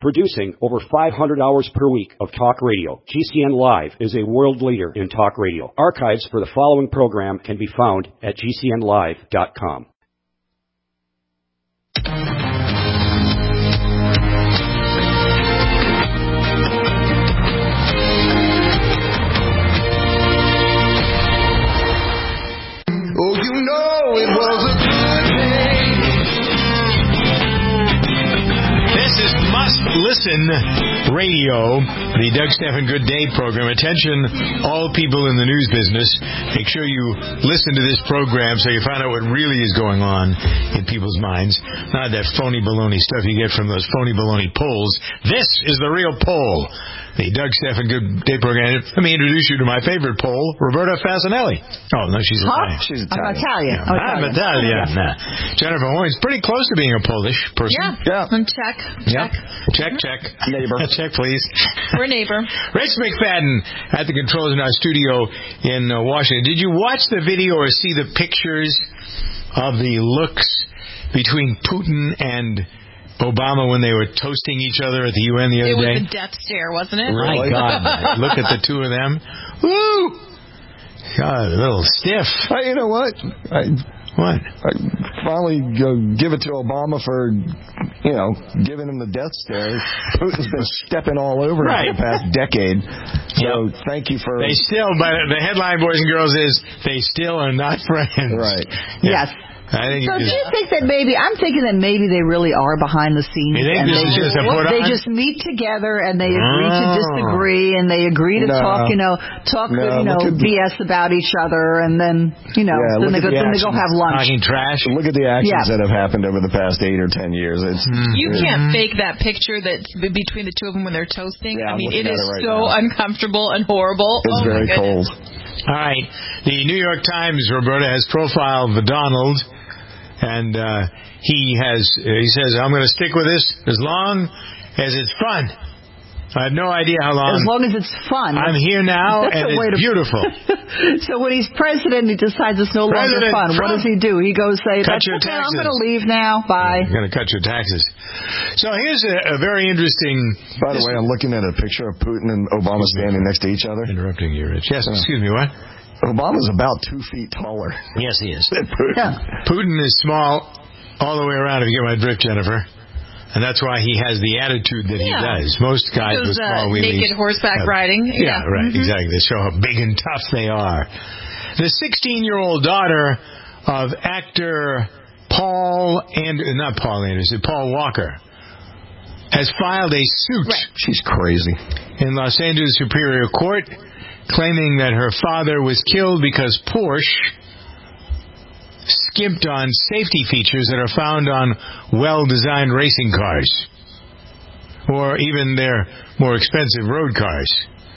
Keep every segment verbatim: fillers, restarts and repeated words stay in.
Producing over five hundred hours per week of talk radio, G C N Live is a world leader in talk radio. Archives for the following program can be found at G C N live dot com. Oh, you know it was a good day. This is Must Listen Radio, the Doug Stephan Good Day program. Attention, all people in the news business. Make sure you listen to this program so you find out what really is going on in people's minds. Not that phony baloney stuff you get from those phony baloney polls. This is the real poll. The Doug Stephan Good Day program. Let me introduce you to my favorite poll, Roberta Fasanelli. Oh, no, she's huh? Italian. She's Italian. I'm Italian. Yeah, I'm I'm Italian. Italian. Nah. Jennifer Horn's pretty close to being a Polish person. Yeah. Yeah. And check. Yep. Check. Check, check. Neighbor. Check, please. We're a neighbor. Rich McFadden at the controls in our studio in uh, Washington. Did you watch the video or see the pictures of the looks between Putin and Obama when they were toasting each other at the U N the other it was day? It was a death stare, wasn't it? My God. Look at the two of them. Woo! God, a little stiff. Uh, you know what? I, what? I finally go give it to Obama for, you know, giving him the death stare. Putin's been stepping all over right. him for the past decade. So yep. thank you for... They still, but the headline, boys and girls, is they still are not friends. Right. Yeah. Yes. I think so do just, you think that maybe, I'm thinking that maybe they really are behind the scenes. You think and this they is just a put They on? just meet together and they agree oh. to disagree and they agree to No. talk, you know, talk, No, you know, look at B S about each other and then, you know, Yeah, then, they look go, at the then they go have lunch. Talking trash. Look at the actions Yeah. that have happened over the past eight or ten years. It's You yeah. can't fake that picture that's b- between the two of them when they're toasting. Yeah, I I'm mean, it looking is at it right so now. uncomfortable and horrible. It's oh very my cold. goodness. All right. The New York Times, Roberta, has profiled the Donald, and uh, he has. Uh, he says, "I'm going to stick with this as long as it's fun." I have no idea how long. As long as it's fun. I'm here now, That's and a way it's to- beautiful. So when he's president, he decides it's no President longer fun. Trump. What does he do? He goes say, Cut That's your okay, taxes. I'm going to leave now. Bye. You're going to cut your taxes. So here's a, a very interesting... By the way, I'm looking at a picture of Putin and Obama standing next to each other. Interrupting you, Rich. Yes, excuse me, what? Obama's about two feet taller. Yes, he is. than Putin. Yeah. Putin is small all the way around, if you get my drift, Jennifer. And that's why he has the attitude that Yeah. he does. Most guys Those with small uh, wheelies... naked horseback have- riding. Yeah, Yeah, right, Mhm. exactly. They show how big and tough they are. The sixteen-year-old daughter of actor Paul and not Paul Anderson, Paul Walker, has filed a suit Right. She's crazy. in Los Angeles Superior Court claiming that her father was killed because Porsche skimped on safety features that are found on well-designed racing cars, or even their more expensive road cars.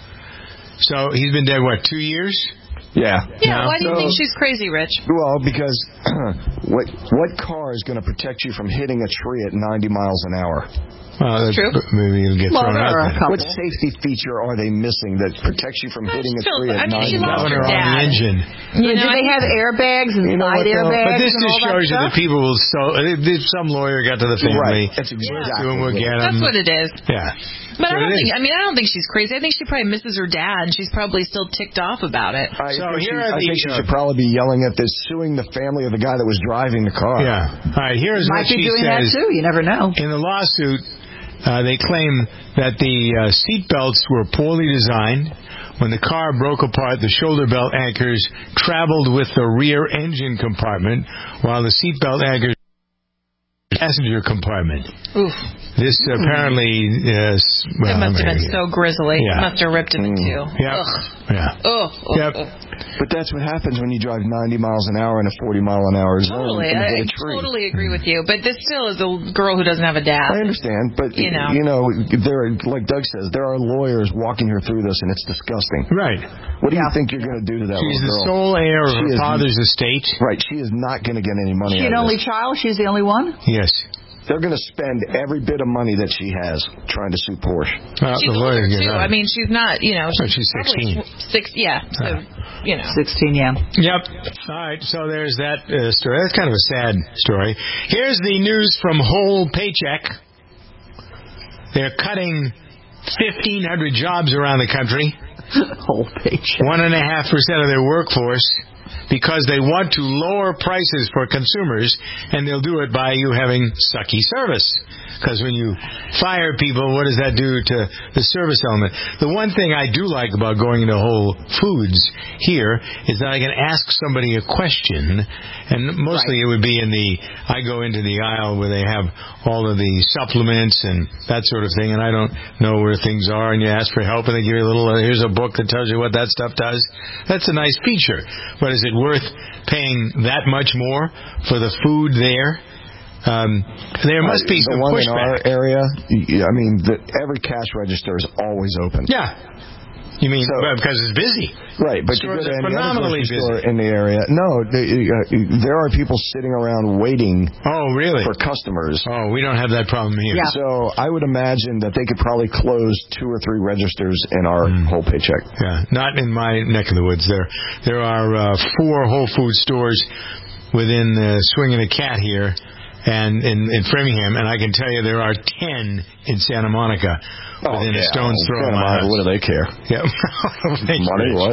So he's been dead, what, two years? Yeah. Yeah, No. why do you So- think she's crazy, Rich? Well, because what what car is going to protect you from hitting a tree at ninety miles an hour? Well, True. Maybe it'll get Well, thrown there out are a then. couple. What safety feature are they missing that protects you from hitting a Still, tree I at mean, she ninety lost miles Governor an her hour? on the dad. engine. You Do know, they I- have airbags and You know side what, though? airbags But this and just all that shows you stuff? that people will so if some lawyer got to the family, Right. That's exactly soon we'll what- get That's them. what it is. Yeah. But So I don't it think. is. I mean, I don't think she's crazy. I think she probably misses her dad, and she's probably still ticked off about it. I So think, she, here are I the, think she uh, should probably be yelling at this, suing the family of the guy that was driving the car. Yeah. All right. Here's Might what be she doing says. that too. You never know. In the lawsuit, uh, they claim that the uh, seat belts were poorly designed. When the car broke apart, the shoulder belt anchors traveled with the rear engine compartment, while the seat belt anchors passenger compartment. Oof. This apparently is... Well, It must have been I'm- so grisly. Yeah. Must have ripped him in two. Yep. Ugh. Yeah. Oh, oh, Yep. oh. But that's what happens when you drive ninety miles an hour in a forty mile an hour zone Totally. and I hit a tree. totally agree with you. But this still is a girl who doesn't have a dad. I understand, but You know. you know, there are, like Doug says, there are lawyers walking her through this, and it's disgusting. Right. What do Yeah. you think you're going to do to that She's the little girl? sole heir of She her is- father's estate. Right, she is not going to get any money She out an of only this. child? She's the only one? Yes. They're going to spend every bit of money that she has trying to sue Porsche. Well, She's the older lawyer gets too. out. I mean, she's not. You know, So she's, she's probably sixteen. tw- Six. Yeah. So you know. sixteen, yeah. Yep. All right, so there's that uh, story. That's kind of a sad story. Here's the news from Whole Paycheck. They're cutting fifteen hundred jobs around the country. Whole paycheck. One and a half percent of their workforce, because they want to lower prices for consumers, and they'll do it by you having sucky service. Because when you fire people, what does that do to the service element? The one thing I do like about going into Whole Foods here is that I can ask somebody a question, and mostly right. it would be in the, I go into the aisle where they have all of the supplements and that sort of thing, and I don't know where things are, and you ask for help, and they give you a little, uh, here's a book that tells you what that stuff does. That's a nice feature. But is it worth paying that much more for the food there? Um, there must be uh, some the one pushback. in our area, I mean, the, every cash register is always open. Yeah. You mean so, because it's busy? Right, but you go to any other grocery store in the area. No, they, uh, there are people sitting around waiting. Oh, really? For customers. Oh, we don't have that problem here. Yeah. So I would imagine that they could probably close two or three registers in our mm. Whole Paycheck. Yeah, not in my neck of the woods. There, there are uh, four Whole Food stores within uh, swinging a cat here. And in, in Framingham, and I can tell you there are ten in Santa Monica oh, within yeah. a stone's throw of my house. What do they care? Yeah. Money, what?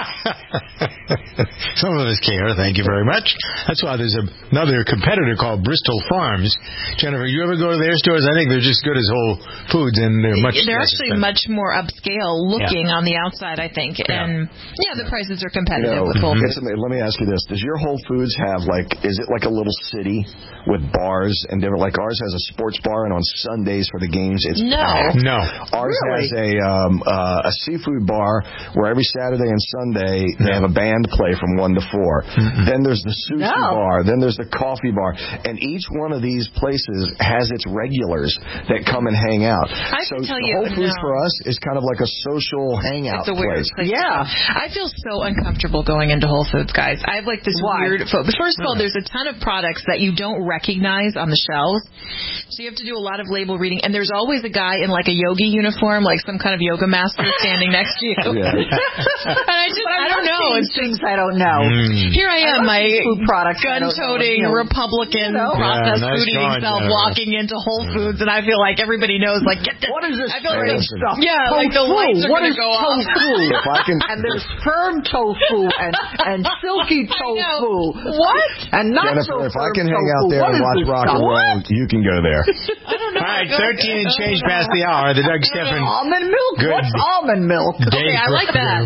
Some of us care, thank you very much. That's why there's a, another competitor called Bristol Farms. Jennifer, you ever go to their stores? I think they're just good as Whole Foods, and they're much They're less actually expensive. much more upscale looking yeah. on the outside, I think. Yeah. And, yeah, the prices are competitive you know, with Whole Foods. It's, let me ask you this. Does your Whole Foods have, like, is it like a little city with bars and different, like ours has a sports bar, and on Sundays for the games it's no packed. no ours really? has a um, uh, a seafood bar where every Saturday and Sunday they have a band play from one to four. Mm-hmm. Then there's the sushi no. bar, then there's the coffee bar, and each one of these places has its regulars that come and hang out. I so can tell the you, Whole Foods no. for us is kind of like a social hangout it's a weird place. place. Yeah, I feel so uncomfortable going into Whole Foods, guys. I have like this Why? weird. Fo- First of all, there's a ton of products that you don't recognize on the shelves. So you have to do a lot of label reading, and there's always a guy in like a yogi uniform, like some kind of yoga master standing next to you. Yeah. And I just, I don't know. It's things I don't know. Mm. Here I am, my food products gun-toting you know, Republican you know. processed yeah, nice food eating going, self Jennifer. walking into Whole Foods, and I feel like everybody knows, like, get this. What is this I feel strange like stuff? Yeah, tofu. like the lights are What going is to go off. tofu? If I can, And there's firm tofu and, and silky tofu. What? And not Jennifer, so if I firm can hang tofu. out there What and is watch this rock stuff? and roll, you can go there. I don't know. All right, thirteen and change past the hour. The Doug Stephan Almond milk? Good. What's almond milk? Day Okay, I like that.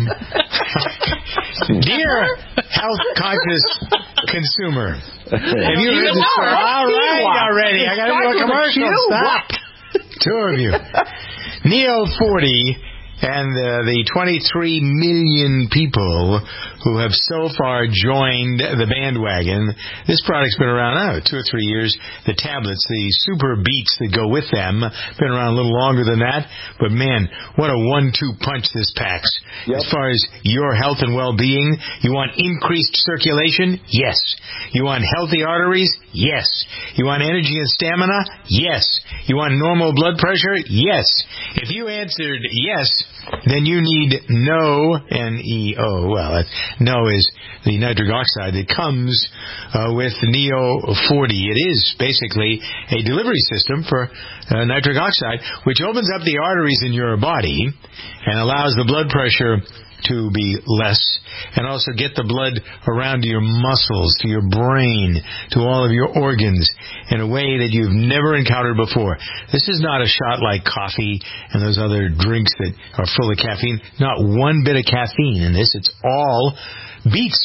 Dear health-conscious consumer, have you You heard this? are. All right, already. I got to do a commercial. Stop. Two of you. Neo forty and uh, the twenty-three million people who have so far joined the bandwagon. This product's been around, I don't know, two or three years. The tablets, the super beats that go with them, been around a little longer than that. But, man, what a one two punch this packs. Yep. As far as your health and well-being, you want increased circulation? Yes. You want healthy arteries? Yes. You want energy and stamina? Yes. You want normal blood pressure? Yes. If you answered yes, then you need no, N E O, well, that's, no is the nitric oxide that comes uh, with Neo forty. It is basically a delivery system for uh, nitric oxide, which opens up the arteries in your body and allows the blood pressure to be less, and also get the blood around to your muscles, to your brain, to all of your organs in a way that you've never encountered before. This is not a shot like coffee and those other drinks that are full of caffeine. Not one bit of caffeine in this. It's all beets.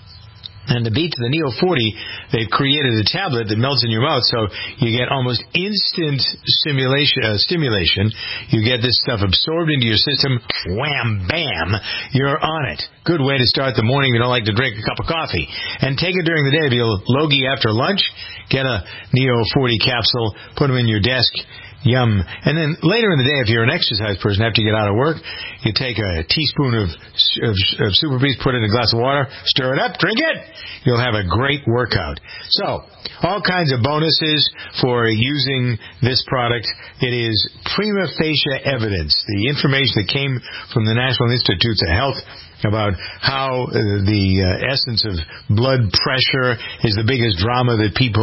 And the beat to the Neo forty, they've created a tablet that melts in your mouth, so you get almost instant stimulation. Uh, stimulation. You get this stuff absorbed into your system. Wham, bam, you're on it. Good way to start the morning if you don't like to drink a cup of coffee. And take it during the day. If you'll logie after lunch, get a Neo forty capsule, put them in your desk. Yum. And then later in the day, if you're an exercise person, after you get out of work, you take a teaspoon of, of, of Super Beats, put it in a glass of water, stir it up, drink it. You'll have a great workout. So, all kinds of bonuses for using this product. It is prima facie evidence. The information that came from the National Institutes of Health about how uh, the uh, essence of blood pressure is the biggest drama that people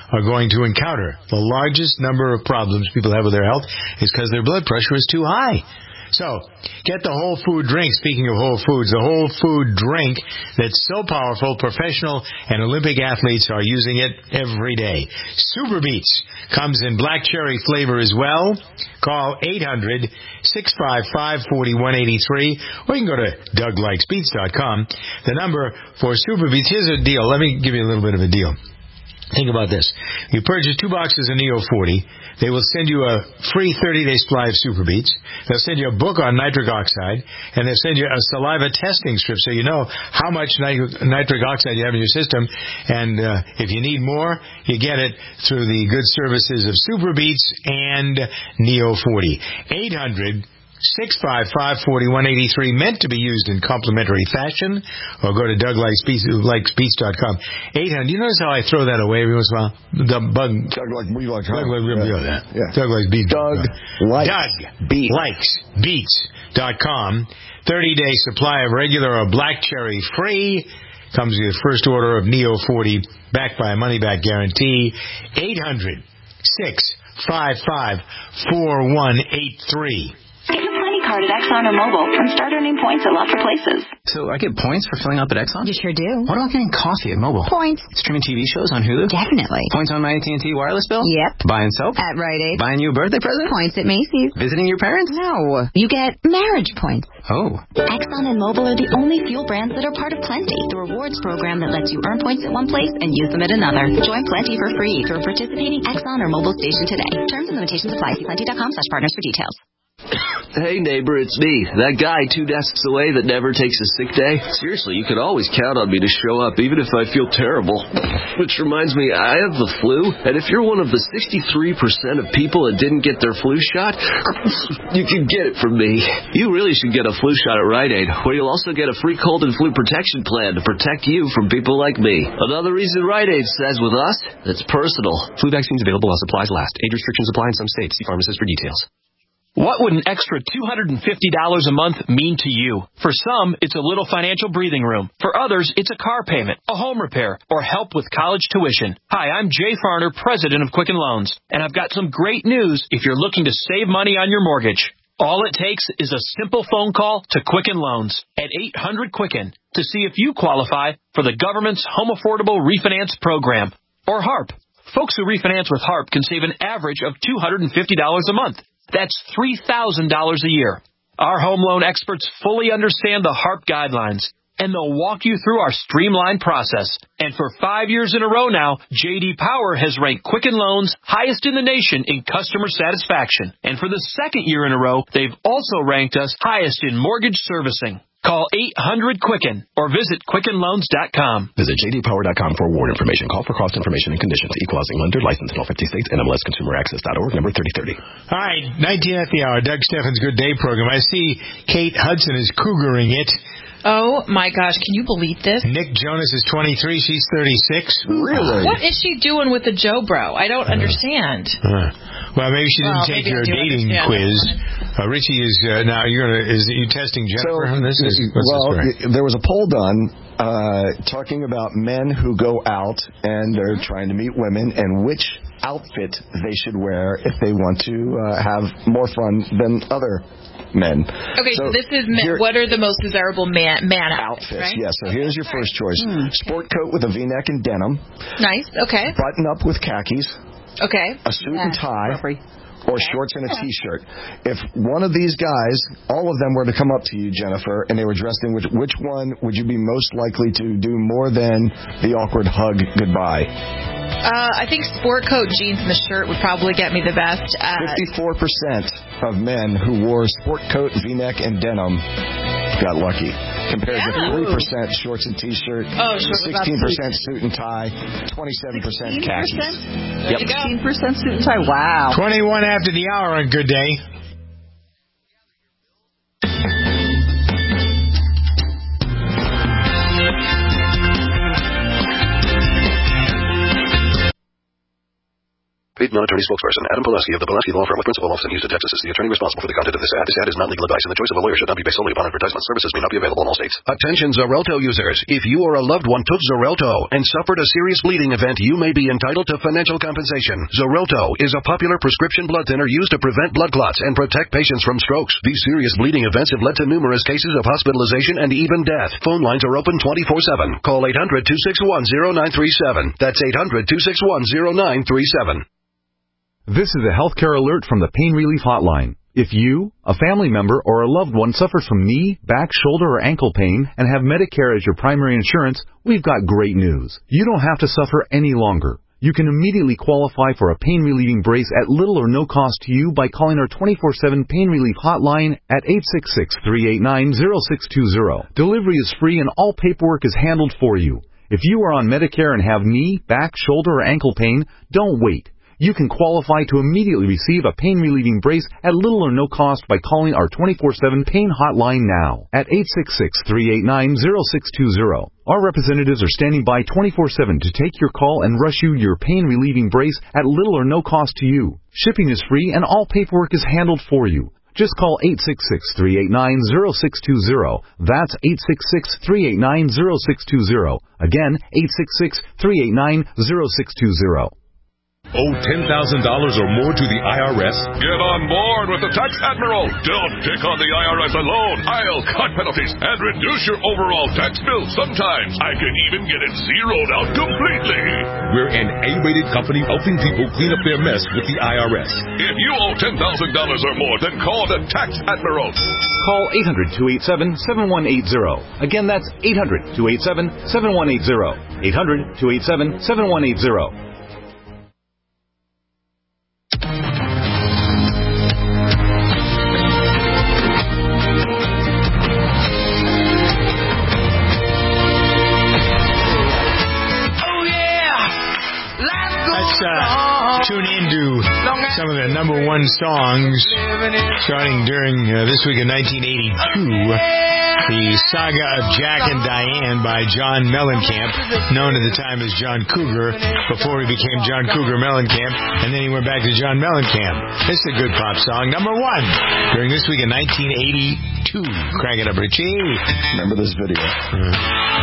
are going to encounter. The largest number of problems people have with their health is because their blood pressure is too high. So, get the whole food drink. Speaking of whole foods, the whole food drink that's so powerful, professional and Olympic athletes are using it every day. Super Beets comes in black cherry flavor as well. Call eight hundred, six five five, four one eight three, or you can go to Doug Likes Beets dot com. The number for Super Beets, here's a deal. Let me give you a little bit of a deal. Think about this. You purchase two boxes of Neo forty. They will send you a free thirty-day supply of Super Beets. They'll send you a book on nitric oxide, and they'll send you a saliva testing strip so you know how much nit- nitric oxide you have in your system. And uh, if you need more, you get it through the good services of Super Beets and Neo forty. eight hundred, six five five, four one eight three, meant to be used in complimentary fashion, or go to Doug Likes Beets dot com. eight hundred, you notice how I throw that away every once in a while? The bug. Doug Likes Beets dot com. Doug Likes Beets dot com. Yeah. Yeah. Doug Likes Beets. Doug Likes Doug Beets. Likes Beets dot com. thirty-day supply of regular or black cherry free. Comes with your first order of Neo forty, backed by a money-back guarantee. eight hundred, six five five, four one eight three. Get your Plenty card at Exxon or Mobil and start earning points at lots of places. So I get points for filling up at Exxon? You sure do. What about getting coffee at Mobil? Points. Streaming T V shows on Hulu? Definitely. Points on my A T and T wireless bill? Yep. Buying soap? At Rite Aid. Buying you a birthday present? Points at Macy's. Visiting your parents? No. You get marriage points. Oh. Exxon and Mobil are the only fuel brands that are part of Plenty, the rewards program that lets you earn points at one place and use them at another. Join Plenty for free through a participating Exxon or Mobil station today. Terms and limitations apply. See plenty dot com slash partners for details. Hey, neighbor, it's me, that guy two desks away that never takes a sick day. Seriously, you can always count on me to show up, even if I feel terrible. Which reminds me, I have the flu, and if you're one of the sixty-three percent of people that didn't get their flu shot, you can get it from me. You really should get a flu shot at Rite Aid, where you'll also get a free cold and flu protection plan to protect you from people like me. Another reason Rite Aid says with us, it's personal. Flu vaccines available while supplies last. Age restrictions apply in some states. See pharmacist for details. What would an extra two hundred fifty dollars a month mean to you? For some, it's a little financial breathing room. For others, it's a car payment, a home repair, or help with college tuition. Hi, I'm Jay Farner, president of Quicken Loans, and I've got some great news if you're looking to save money on your mortgage. All it takes is a simple phone call to Quicken Loans at eight hundred Quicken to see if you qualify for the government's Home Affordable Refinance Program, or HARP. Folks who refinance with HARP can save an average of two hundred fifty dollars a month. That's three thousand dollars a year. Our home loan experts fully understand the HARP guidelines, and they'll walk you through our streamlined process. And for five years in a row now, J D Power has ranked Quicken Loans highest in the nation in customer satisfaction. And for the second year in a row, they've also ranked us highest in mortgage servicing. Call eight hundred Quicken or visit Quicken Loans dot com. Visit J D Power dot com for award information. Call for cost information and conditions. Equal housing lender. Licensed in all fifty states. N M L S Consumer Access dot org. Number thirty thirty. All right, nineteen at the hour. Doug Steffens' Good Day program. I see Kate Hudson is cougaring it. Oh, my gosh. Can you believe this? Nick Jonas is twenty-three. She's thirty-six. Really? What is she doing with the Joe Bro? I don't uh, understand. Uh, well, maybe she didn't well, take your dating understand. quiz. Uh, Richie is uh, now. You're gonna. Is you testing Jennifer so, on this? Is, well, this there was a poll done uh, talking about men who go out and they're trying to meet women and which outfit they should wear if they want to uh, have more fun than other men. Okay, so, so this is men. What are the most desirable man, man outfits? Outfits, right? yes. So okay. here's your first choice. Hmm. Sport coat with a V-neck and denim. Nice, okay. Button up with khakis. Okay. A suit yeah. and tie. Appropriate. Or shorts and a T-shirt. If one of these guys, all of them were to come up to you, Jennifer, and they were dressed in which, which one would you be most likely to do more than the awkward hug goodbye? Uh, I think sport coat, jeans, and the shirt would probably get me the best. Uh, fifty-four percent of men who wore sport coat, V-neck, and denim got lucky. Compared yeah. to three percent shorts and T-shirt, oh, sixteen percent suit and tie, twenty-seven percent khakis. There yep. sixteen percent suit and tie. Wow. twenty-one after the hour on Good Day. Paid non-attorney spokesperson Adam Pulaski of the Pulaski Law Firm with principal office in Houston, Texas is the attorney responsible for the content of this ad. This ad is not legal advice, and the choice of a lawyer should not be based solely upon advertisement. Services may not be available in all states. Attention Xarelto users. If you or a loved one took Xarelto and suffered a serious bleeding event, you may be entitled to financial compensation. Xarelto is a popular prescription blood thinner used to prevent blood clots and protect patients from strokes. These serious bleeding events have led to numerous cases of hospitalization and even death. Phone lines are open twenty-four seven. Call eight hundred, two six one, zero nine three seven. That's eight hundred, two six one, zero nine three seven. This is a healthcare alert from the Pain Relief Hotline. If you, a family member, or a loved one suffers from knee, back, shoulder, or ankle pain and have Medicare as your primary insurance, we've got great news. You don't have to suffer any longer. You can immediately qualify for a pain-relieving brace at little or no cost to you by calling our twenty-four seven Pain Relief Hotline at eight six six, three eight nine, zero six two zero. Delivery is free and all paperwork is handled for you. If you are on Medicare and have knee, back, shoulder, or ankle pain, don't wait. You can qualify to immediately receive a pain-relieving brace at little or no cost by calling our twenty-four seven Pain Hotline now at eight six six, three eight nine, zero six two zero. Our representatives are standing by twenty-four seven to take your call and rush you your pain-relieving brace at little or no cost to you. Shipping is free and all paperwork is handled for you. Just call eight six six, three eight nine, zero six two zero. That's eight six six, three eight nine, zero six two zero. Again, eight six six, three eight nine, zero six two zero. Owe ten thousand dollars or more to the I R S? Get on board with the Tax Admiral. Don't pick on the I R S alone. I'll cut penalties and reduce your overall tax bill. Sometimes I can even get it zeroed out completely. We're an A-rated company helping people clean up their mess with the I R S. If you owe ten thousand dollars or more, then call the Tax Admiral. Call eight hundred, two eight seven, seven one eight zero. Again, that's eight hundred, two eight seven, seven one eight zero. eight hundred, two eight seven, seven one eight zero. Uh, tune into some of the number one songs starting during uh, this week in nineteen eighty-two. The Saga of Jack and Diane by John Mellencamp, known at the time as John Cougar, before he became John Cougar Mellencamp, and then he went back to John Mellencamp. This is a good pop song. Number one during this week in nineteen eighty-two. Crank it up, Richie. Remember this video? Uh,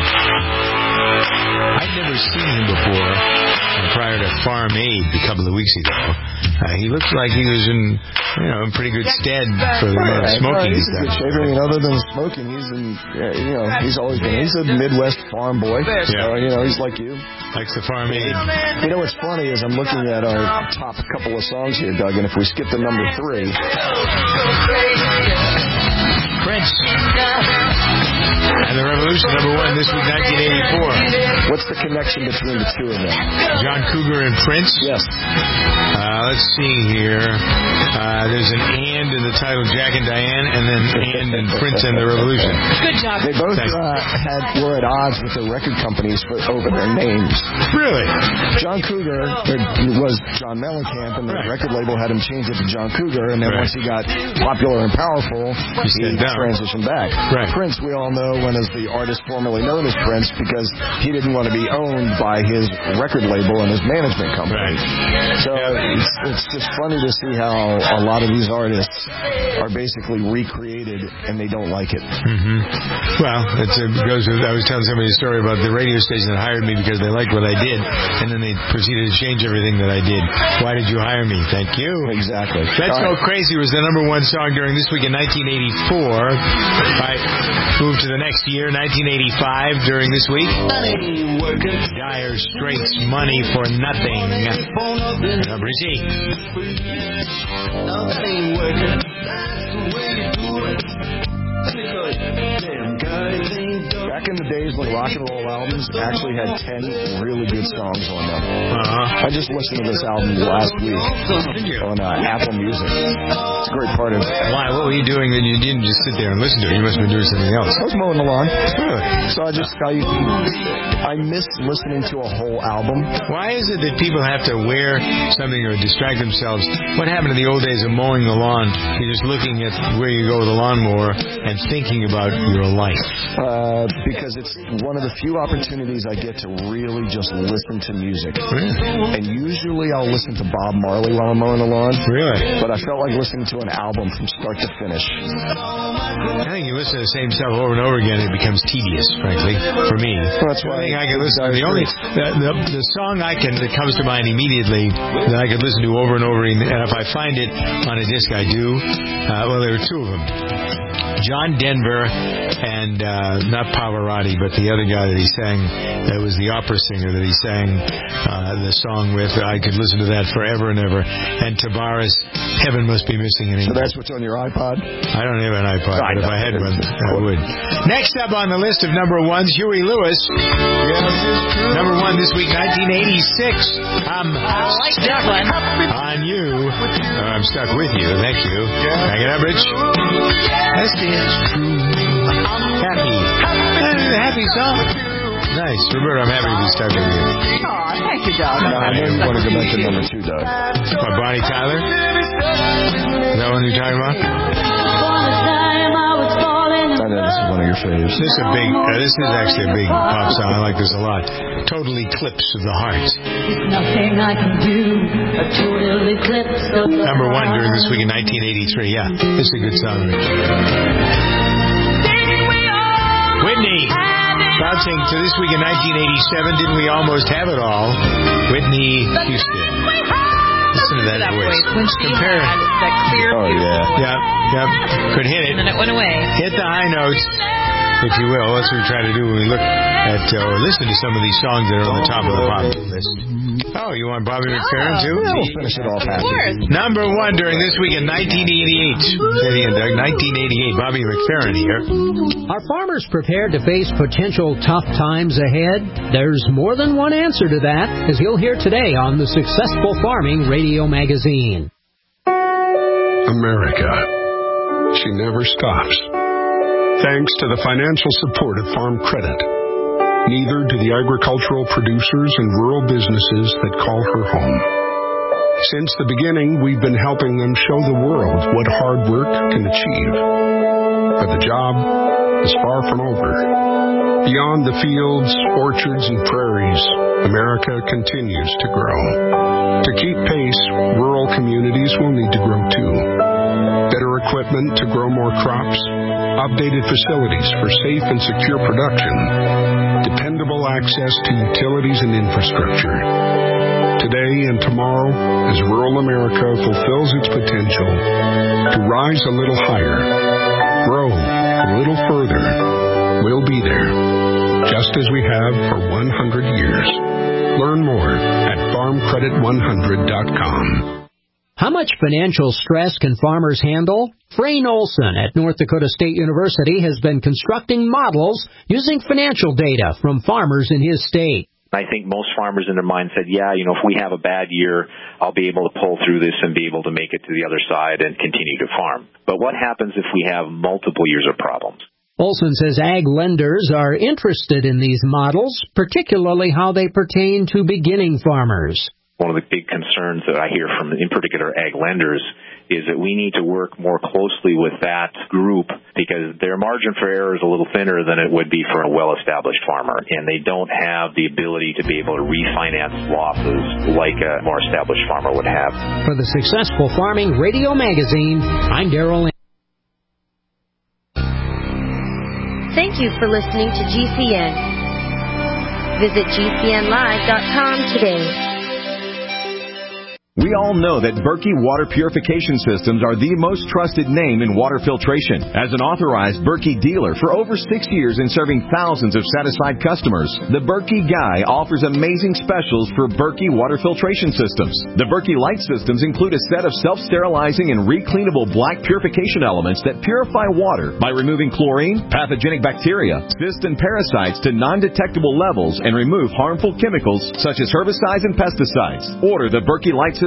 I'd never seen him before. Prior to Farm Aid a couple of weeks ago, uh, he looked like he was in, you know, in pretty good stead for the right, smoking. Right, he's in good shape. I mean, other than smoking, he's in, you know, he's always been. He's a Midwest farm boy. Yeah. So, you know, he's like you. Likes the Farm Aid. You know what's funny is I'm looking at our top couple of songs here, Doug, and if we skip to number three, Prince and the Revolution, number one this week, nineteen eighty-four. What's the connection between the two of them? John Cougar and Prince? Yes. Uh, let's see here. Uh, there's an and in the title, Jack and Diane, and then and in Prince and the Revolution. Good job. They both uh, had were at odds with the record companies for, over their names. Really? John Cougar was John Mellencamp, and the right. record label had him change it to John Cougar, and then right. once he got popular and powerful, he, he transitioned back. Right. Prince, we all know, went as the artist formerly known as Prince because he didn't want to be owned by his record label and his management company. Right. So it's, it's just funny to see how a lot of these artists are basically recreated and they don't like it. Mm-hmm. Well, it's, it goes with, I was telling somebody a story about the radio station that hired me because they liked what I did, and then they proceeded to change everything that I did. Why did you hire me? Thank you. Exactly. Let's Go Crazy was the number one song during this week in nineteen eighty-four. I moved to the next year, nineteen eighty-five, during this week. Dire Straits, Money for Nothing. Uh, Bridgie. Back in the days when rock and roll albums actually had ten really good songs on them. Uh-huh. I just listened to this album last week on uh, Apple Music. that's a great part of it. Why? What were you doing that you didn't just sit there and listen to it? You must have been doing something else. I was mowing the lawn. Really? So I just, I, I miss listening to a whole album. Why is it that people have to wear something or distract themselves? What happened in the old days of mowing the lawn? You're just looking at where you go with the lawnmower and thinking about your life. Uh, because it's one of the few opportunities I get to really just listen to music. Really? And usually I'll listen to Bob Marley while I'm mowing the lawn. Really? But I felt like listening to an album from start to finish. I think you listen to the same stuff over and over again, it becomes tedious, frankly, for me. Well, that's why I think I can listen to the only the, the, the song I can that comes to mind immediately that I could listen to over and over, and if I find it on a disc, I do. Uh, well, there are two of them. John Denver and uh, not Pavarotti, but the other guy that he sang, that was the opera singer that he sang uh, the song with. I could listen to that forever and ever. And Tavares, Heaven Must Be Missing in England. So that's what's on your iPod? I don't have an iPod, I but if I had one, I would. Next up on the list of number ones, Huey Lewis. Number one this week, nineteen eighty-six. I'm I like stuck that one. on you. Uh, I'm stuck with you. Thank you. Hang it up, Rich. That's it. Happy. Uh, happy song. Nice. Roberto, I'm happy to be stuck with you. Aw, thank you, Doug. No, I know you want to go back to number two, Doug. What, Bonnie Tyler? Is that one you're talking about? I know this is one of your faves. This is a big. Uh, this is actually a big pop song. I like this a lot. Total Eclipse of the Heart. Nothing I can do. A total eclipse of the Number one during this week in nineteen eighty-three. Yeah, this is a good song. Whitney. Bouncing to this week in nineteen eighty-seven. Didn't we almost have it all? Whitney Houston. Listen to that, that voice. voice. When she Compare. had that clear Oh, beautiful yeah. voice. Yeah, yeah. Could hit it. And then it went away. Hit the high notes, if you will. That's what we try to do when we look at uh, or listen to some of these songs that are on the top of the pop list. Oh, you want Bobby McFerrin too? Yeah, we'll finish it off Of happy. course. Number one during this week in nineteen eighty-eight. Say it again, Doug. nineteen eighty-eight. Bobby McFerrin here. Are farmers prepared to face potential tough times ahead? There's more than one answer to that, as you'll hear today on the Successful Farming Radio Magazine. America. She never stops. Thanks to the financial support of Farm Credit. Neither do the agricultural producers and rural businesses that call her home. Since the beginning, we've been helping them show the world what hard work can achieve. But the job is far from over. Beyond the fields, orchards, and prairies, America continues to grow. To keep pace, rural communities will need to grow too. Better equipment to grow more crops, updated facilities for safe and secure production, dependable access to utilities and infrastructure. Today and tomorrow, as rural America fulfills its potential to rise a little higher, grow a little further, we'll be there, just as we have for one hundred years. Learn more at farm credit one hundred dot com. How much financial stress can farmers handle? Frayne Olson at North Dakota State University has been constructing models using financial data from farmers in his state. I think most farmers in their mind said, yeah, you know, if we have a bad year, I'll be able to pull through this and be able to make it to the other side and continue to farm. But what happens if we have multiple years of problems? Olson says ag lenders are interested in these models, particularly how they pertain to beginning farmers. One of the big concerns that I hear from, in particular, ag lenders is that we need to work more closely with that group because their margin for error is a little thinner than it would be for a well-established farmer, and they don't have the ability to be able to refinance losses like a more established farmer would have. For the Successful Farming Radio Magazine, I'm Darrell. Thank you for listening to G C N. Visit G C N live dot com today. We all know that Berkey Water Purification Systems are the most trusted name in water filtration. As an authorized Berkey dealer for over six years and serving thousands of satisfied customers, the Berkey Guy offers amazing specials for Berkey Water Filtration Systems. The Berkey Light Systems include a set of self-sterilizing and recleanable black purification elements that purify water by removing chlorine, pathogenic bacteria, cysts, and parasites to non-detectable levels and remove harmful chemicals such as herbicides and pesticides. Order the Berkey Light Systems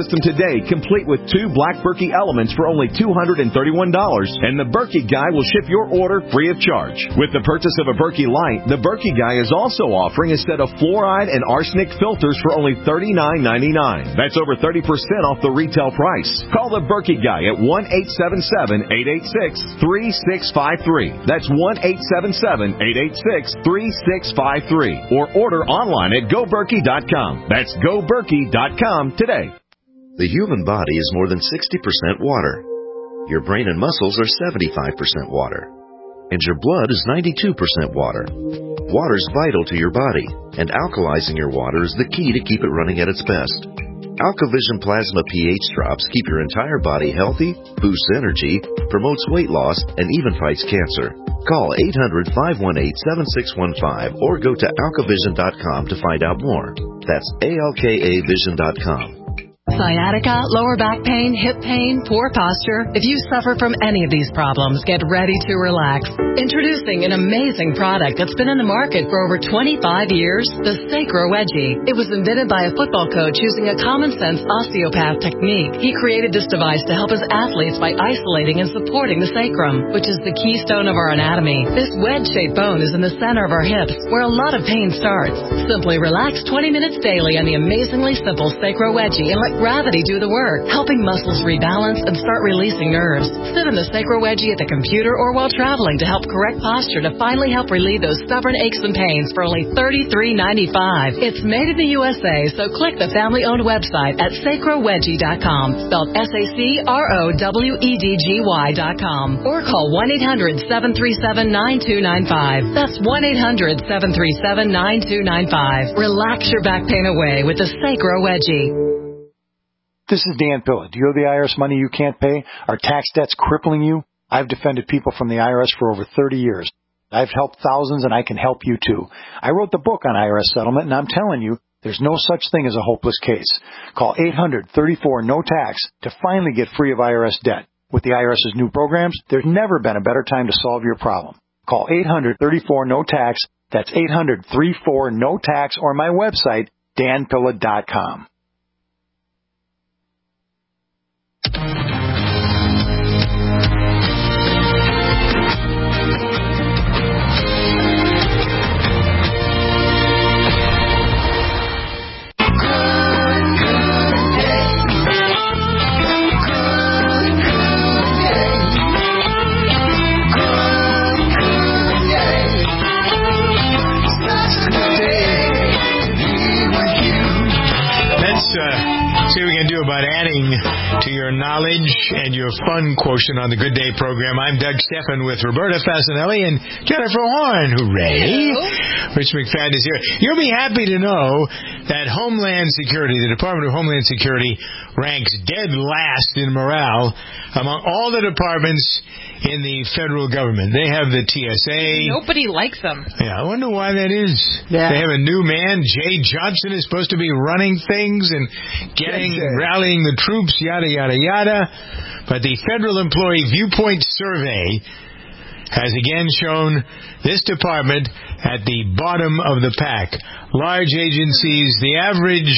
system today, complete with two Black Berkey elements for only two hundred thirty-one dollars, and the Berkey Guy will ship your order free of charge. With the purchase of a Berkey Light, the Berkey Guy is also offering a set of fluoride and arsenic filters for only thirty-nine ninety-nine. That's over thirty percent off the retail price. Call the Berkey Guy at one eight seven seven, eight eight six, three six five three. That's one eight seven seven, eight eight six, three six five three. Or order online at go berkey dot com. That's go berkey dot com today. The human body is more than sixty percent water. Your brain and muscles are seventy-five percent water. And your blood is ninety-two percent water. Water is vital to your body, and alkalizing your water is the key to keep it running at its best. AlkaVision Plasma pH drops keep your entire body healthy, boosts energy, promotes weight loss, and even fights cancer. Call eight hundred, five one eight, seven six one five or go to alka vision dot com to find out more. That's A L K A vision dot com. Sciatica, lower back pain, hip pain, poor posture. If you suffer from any of these problems, get ready to relax. Introducing an amazing product that's been in the market for over twenty-five years, the Sacro Wedgie. It was invented by a football coach using a common-sense osteopath technique. He created this device to help his athletes by isolating and supporting the sacrum, which is the keystone of our anatomy. This wedge-shaped bone is in the center of our hips, where a lot of pain starts. Simply relax twenty minutes daily on the amazingly simple Sacro Wedgie and let gravity do the work, helping muscles rebalance and start releasing nerves. Sit in the Sacro Wedgie at the computer or while traveling to help correct posture to finally help relieve those stubborn aches and pains for only thirty-three ninety-five. It's made in the U S A, so click the family-owned website at sacro wedgie dot com, spelled S A C R O W E D G Y dot com, or call one eight hundred, seven three seven, nine two nine five. That's one eight hundred, seven three seven, nine two nine five. Relax your back pain away with the Sacro Wedgie. This is Dan Pilla. Do you owe the I R S money you can't pay? Are tax debts crippling you? I've defended people from the I R S for over thirty years. I've helped thousands, and I can help you too. I wrote the book on I R S settlement, and I'm telling you, there's no such thing as a hopeless case. Call eight hundred, thirty-four, no tax to finally get free of I R S debt. With the IRS's new programs, there's never been a better time to solve your problem. Call eight hundred, thirty-four, no tax. That's eight hundred, thirty-four, no tax, or my website, dan pilla dot com. See what we can do about adding to your knowledge and your fun quotient on the Good Day program. I'm Doug Stephan with Roberta Fasanelli and Jennifer Horn. Hooray! Hello. Rich McFadden is here. You'll be happy to know that Homeland Security, the Department of Homeland Security, ranks dead last in morale among all the departments in the federal government. They have the T S A. Nobody likes them. Yeah, I wonder why that is. Yeah. They have a new man. Jay Johnson is supposed to be running things and getting, rallying the troops, yada, yada, yada. But the Federal Employee Viewpoint Survey has again shown this department at the bottom of the pack. Large agencies, the average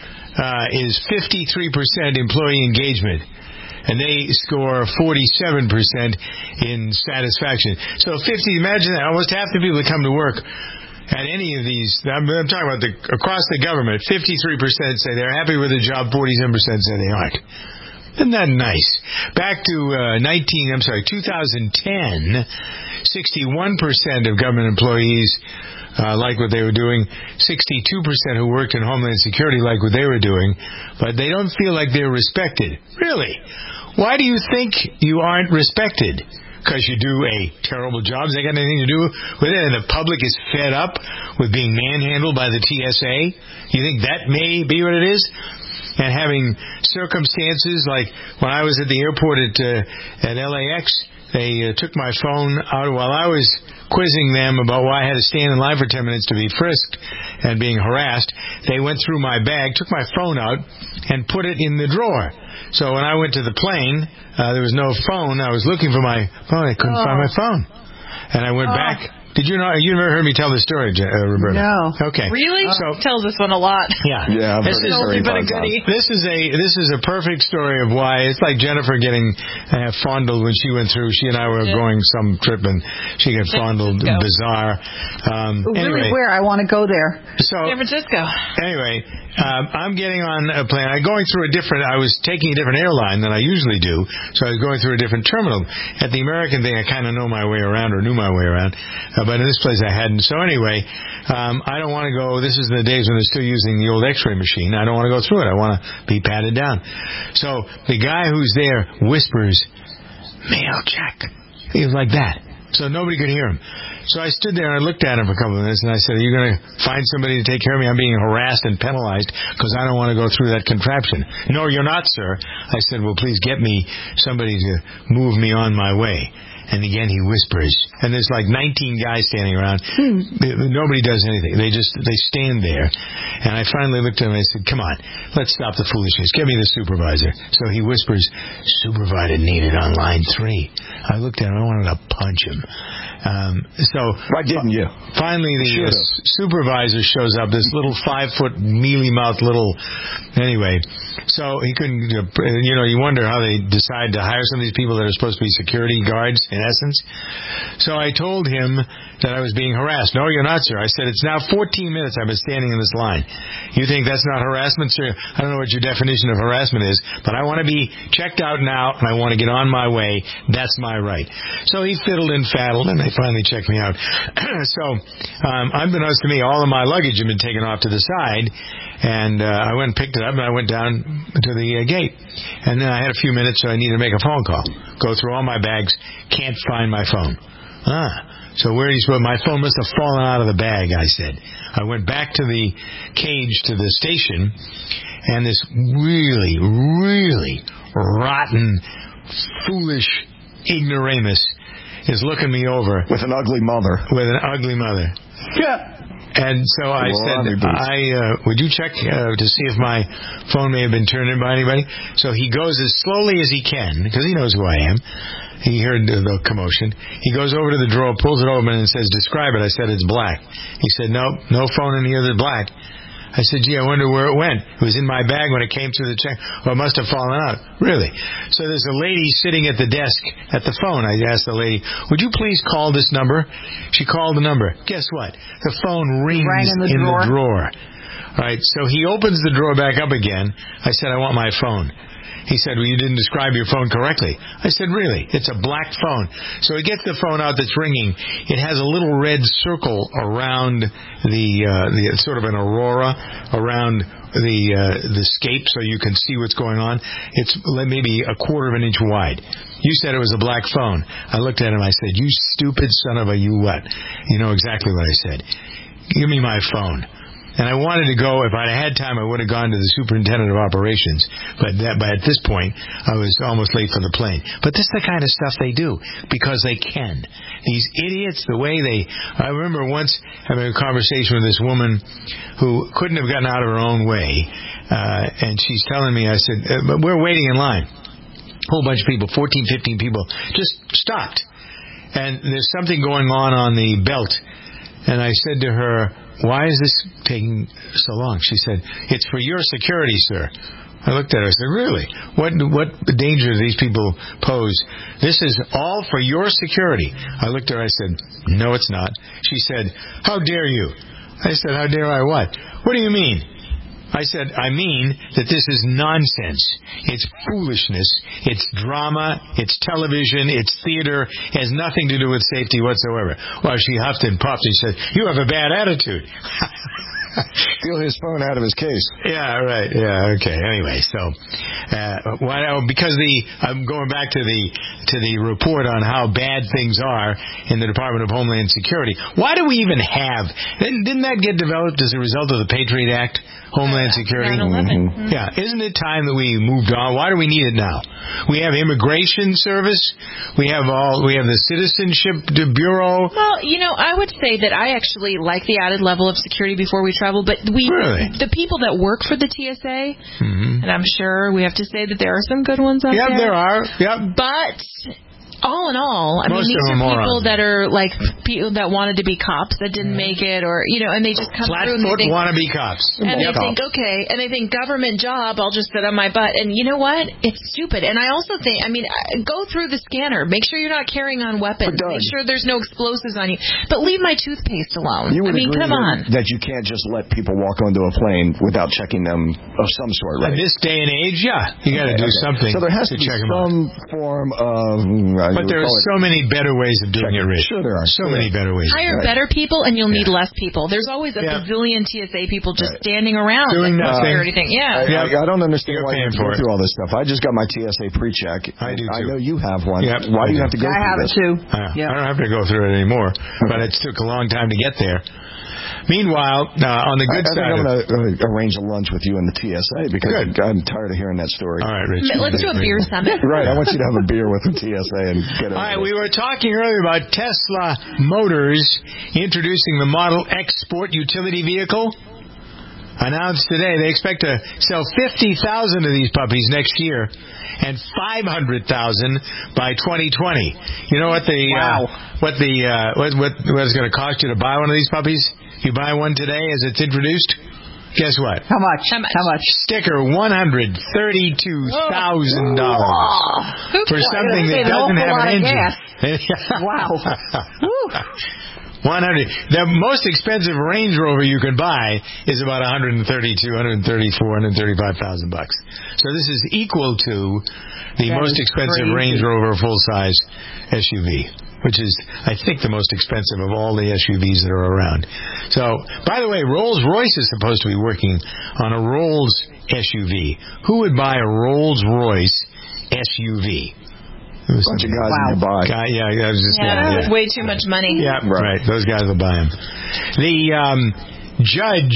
uh, is fifty-three percent employee engagement. And they score forty-seven percent in satisfaction. So fifty, imagine that. Almost half the people that come to work at any of these, I'm, I'm talking about the, across the government, fifty-three percent say they're happy with the job, forty-seven percent say they aren't. Isn't that nice? Back to uh, nineteen, I'm sorry, two thousand ten, sixty-one percent of government employees Uh, like what they were doing. sixty-two percent who worked in Homeland Security like what they were doing, but they don't feel like they're respected. Really? Why do you think you aren't respected? Because you do a terrible job? Has that got anything to do with it? And the public is fed up with being manhandled by the T S A? You think that may be what it is? And having circumstances like when I was at the airport at, uh, at L A X, they uh, took my phone out while I was quizzing them about why I had to stand in line for ten minutes to be frisked and being harassed. They went through my bag, took my phone out, and put it in the drawer. So when I went to the plane, uh, there was no phone. I was looking for my phone. I couldn't oh. find my phone. And I went oh. back Did you know? You never heard me tell this story, uh, Roberta? No. Okay. Really? So tells us one a lot. Yeah. Yeah. I've This heard is, it only been a thirty-five goodie. times. this is a this is a perfect story of why it's like Jennifer getting uh, fondled when she went through. She and I were Yeah. going some trip and she got fondled. Francisco. Bizarre. Um, Really, anyway, where? I want to go there. so San Francisco. anyway, um, I'm getting on a plane. I'm going through a different. I was taking a different airline than I usually do, so I was going through a different terminal. At the American thing, I kind of know my way around or knew my way around, uh, but in this place I hadn't. So anyway, um, I don't want to go. This is the days when they're still using the old X-ray machine. I don't want to go through it. I want to be patted down. So the guy who's there whispers, "Mail check." He was like that, so nobody could hear him. So I stood there and I looked at him for a couple of minutes and I said, "Are you going to find somebody to take care of me? I'm being harassed and penalized because I don't want to go through that contraption." "No, you're not, sir." I said, "Well, please get me somebody to move me on my way." And again he whispers, and there's like nineteen guys standing around. Nobody does anything. They just they stand there. And I finally looked at him and I said, "Come on, let's stop the foolishness. Get me the supervisor." So he whispers, "Supervisor needed on line three." I looked at him. I wanted to punch him. Um, so why didn't you? Finally, the uh, supervisor shows up. This little five foot mealy mouthed little. Anyway, so he couldn't. You know, you wonder how they decide to hire some of these people that are supposed to be security guards in essence. So I told him that I was being harassed. "No, you're not, sir." I said, "It's now fourteen minutes I've been standing in this line. You think that's not harassment, sir? I don't know what your definition of harassment is, but I want to be checked out now, and I want to get on my way. That's my right." So he fiddled and faddled, and they finally checked me out. So, um, unbeknownst to me, all of my luggage had been taken off to the side, and uh, I went and picked it up, and I went down to the uh, gate. And then I had a few minutes, so I needed to make a phone call. Go through all my bags, can't find my phone. Ah, so where are you supposed? My phone must have fallen out of the bag, I said. I went back to the cage to the station, and this really, really rotten, foolish ignoramus is looking me over. With an ugly mother. With an ugly mother. Yeah. And so I Well, said, I uh, would you check uh, to see if my phone may have been turned in by anybody? So he goes as slowly as he can, because he knows who I am. He heard the, the commotion. He goes over to the drawer, pulls it open, and says, "Describe it." I said, "It's black." He said, "No, no phone in here that's black." I said, "Gee, I wonder where it went. It was in my bag when it came through the check. Well, it must have fallen out." "Really?" So there's a lady sitting at the desk at the phone. I asked the lady, "Would you please call this number?" She called the number. Guess what? The phone rings in the in drawer. the drawer. All right, so he opens the drawer back up again. I said, "I want my phone." He said, "Well, you didn't describe your phone correctly." I said, "Really? It's a black phone." So he gets the phone out that's ringing. It has a little red circle around the, uh, the sort of an aurora around the uh, the scape, so you can see what's going on. It's maybe a quarter of an inch wide. You said it was a black phone. I looked at him. I said, "You stupid son of a you what?" You know exactly what I said. "Give me my phone." And I wanted to go, if I'd had time, I would have gone to the superintendent of operations. But that, but at this point, I was almost late for the plane. But this is the kind of stuff they do, because they can. These idiots, the way they... I remember once having a conversation with this woman who couldn't have gotten out of her own way. Uh, and she's telling me, I said, uh, but we're waiting in line. A whole bunch of people, fourteen, fifteen people, just stopped. And there's something going on on the belt. And I said to her, "Why is this taking so long?" She said, "It's for your security, sir." I looked at her and said, "Really? What what danger do these people pose? This is all for your security." I looked at her and I said, "No, it's not." She said, "How dare you?" I said, "How dare I what?" "What do you mean?" I said, "I mean that this is nonsense. It's foolishness. It's drama. It's television. It's theater. It has nothing to do with safety whatsoever." Well, she huffed and puffed and said, "You have a bad attitude." Steal his phone out of his case. Yeah, right. Yeah, okay. Anyway, so uh, why, oh, because the I'm going back to the to the report on how bad things are in the Department of Homeland Security. Why do we even have? Didn't, didn't that get developed as a result of the Patriot Act, Homeland Security? nine eleven Mm-hmm. Yeah. Isn't it time that we moved on? Why do we need it now? We have Immigration Service. We have all. We have the Citizenship Bureau. Well, you know, I would say that I actually like the added level of security before we travel, but we, really? the people that work for the T S A, mm-hmm. and I'm sure we have to say that there are some good ones out yep, there. Yep, there are. Yep. But all in all, I Most mean, these of are them are people morons. that are like people that wanted to be cops that didn't make it, or you know, and they just come through and Flat-foot they think, wannabe cops. and they Yep. think, okay, and they think government job, I'll just sit on my butt. And you know what? It's stupid. And I also think, I mean, I- go through the scanner. Make sure you're not carrying on weapons. Make sure there's no explosives on you. But leave my toothpaste alone. You would I mean, agree come on. that, that you can't just let people walk onto a plane without checking them of some sort, right? In this day and age, yeah, you got to do Okay. something. So there has to, to be check 'em out. some form of. Uh, But there are so many better ways of doing it, Rich. Sure there are. So many better ways. Hire Right. better people, and you'll need less people. There's always a Yeah. bazillion T S A people just standing around Doing that nothing. security thing. Yeah. I, I, I don't understand You're why paying you for go it. through all this stuff. I just got my T S A pre-check. I do, I too. know you have one. Yep, Why I do you do. have to go I through have this? it too. Uh, Yep. I don't have to go through it anymore, but it took a long time to get there. Meanwhile, uh, on the good I, I side, think I'm of- going to uh, arrange a lunch with you in the T S A because Good. I'm tired of hearing that story. all right, Rich. Let's do a beer summit. Right, I want you to have a beer with the T S A and get All over right, it. we were talking earlier about Tesla Motors introducing the Model X Sport utility vehicle. Announced today they expect to sell fifty thousand of these puppies next year and five hundred thousand by twenty twenty. You know what the Wow. uh, what the uh, what what what it's going to cost you to buy one of these puppies? You buy one today as it's introduced. Guess what? How much? How much? How much? Sticker one hundred thirty-two thousand dollars for something that An doesn't awful have lot an of engine. Wow. Woo. one hundred. The most expensive Range Rover you can buy is about one hundred thirty-two, one hundred thirty-four, one hundred thirty-five thousand bucks. So this is equal to the That most is expensive crazy. Range Rover full-size S U V, which is, I think, the most expensive of all the S U Vs that are around. So, by the way, Rolls-Royce is supposed to be working on a Rolls S U V. Who would buy a Rolls-Royce S U V? A bunch of guys in the buy. Guy, yeah, I was just Yeah, yeah, it's yeah. way too much money. Yeah, right. Those guys will buy them. The um, judge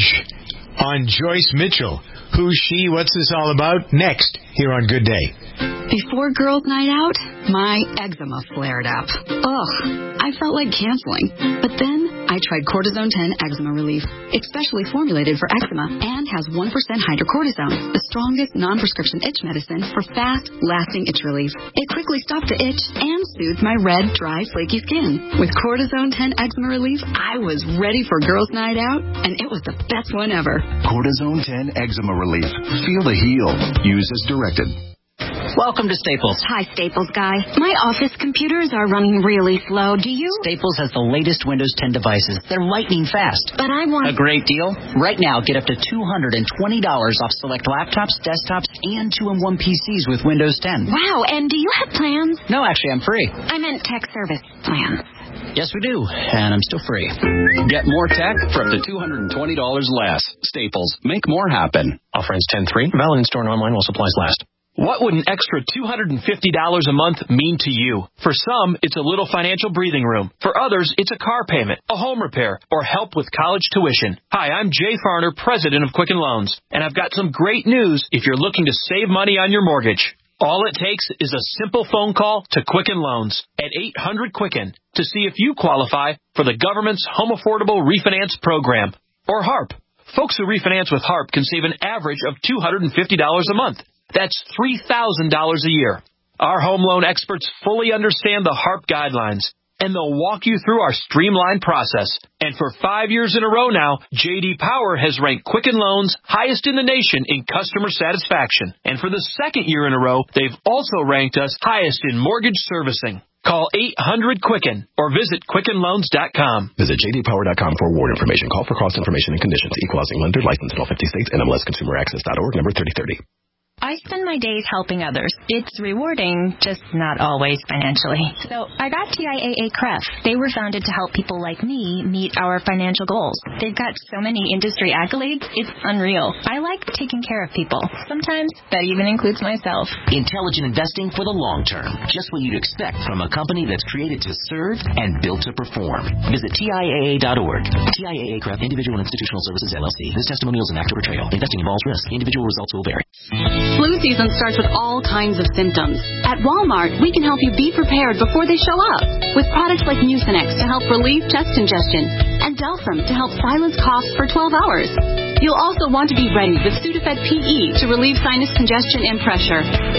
on Joyce Mitchell. Who's she? What's this all about? Next, here on Good Day. Before girls' night out, my eczema flared up. Ugh, I felt like canceling. But then I tried Cortisone ten Eczema Relief. It's specially formulated for eczema and has one percent hydrocortisone, the strongest non-prescription itch medicine for fast, lasting itch relief. It quickly stopped the itch and soothed my red, dry, flaky skin. With Cortisone ten Eczema Relief, I was ready for girls' night out, and it was the best one ever. Cortisone ten Eczema Relief. Feel the heal. Use as directed. Welcome to Staples. Hi, Staples guy. My office computers are running really slow. Do you? Staples has the latest Windows ten devices. They're lightning fast. But I want... A great deal? Right now, get up to two hundred twenty dollars off select laptops, desktops, and two in one P Cs with Windows ten. Wow, and do you have plans? No, actually, I'm free. I meant tech service plans. Yes, we do, and I'm still free. Get more tech for up to two hundred twenty dollars less. Staples. Make more happen. Offer ends ten three. Valid in store and online while supplies last. What would an extra two hundred fifty dollars a month mean to you? For some, it's a little financial breathing room. For others, it's a car payment, a home repair, or help with college tuition. Hi, I'm Jay Farner, president of Quicken Loans, and I've got some great news if you're looking to save money on your mortgage. All it takes is a simple phone call to Quicken Loans at eight hundred Quicken to see if you qualify for the government's Home Affordable Refinance Program, or HARP. Folks who refinance with HARP can save an average of two hundred fifty dollars a month. That's three thousand dollars a year. Our home loan experts fully understand the HARP guidelines, and they'll walk you through our streamlined process. And for five years in a row now, J D Power has ranked Quicken Loans highest in the nation in customer satisfaction. And for the second year in a row, they've also ranked us highest in mortgage servicing. Call eight hundred Quicken or visit Quicken Loans dot com. Visit j d power dot com for award information. Call for cost information and conditions. Equalizing lender. License in all fifty states. N M L S Consumer Access dot org. Number thirty thirty. I spend my days helping others. It's rewarding, just not always financially. So I got T I A A C R E F. They were founded to help people like me meet our financial goals. They've got so many industry accolades, it's unreal. I like taking care of people. Sometimes that even includes myself. Intelligent investing for the long term. Just what you'd expect from a company that's created to serve and built to perform. Visit T I A A dot org. T I A A C R E F, Individual Institutional Services, L L C. This testimonial is an actor portrayal. Investing involves risk. Individual results will vary. Flu season starts with all kinds of symptoms. At Walmart, we can help you be prepared before they show up with products like Mucinex to help relieve chest congestion and Delfram to help silence coughs for twelve hours. You'll also want to be ready with Sudafed P E to relieve sinus congestion and pressure, and Motrin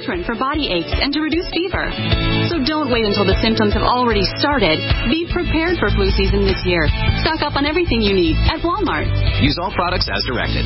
Motrin for body aches and to reduce fever. So don't wait until the symptoms have already started. Be prepared for flu season this year. Stock up on everything you need at Walmart. Use all products as directed.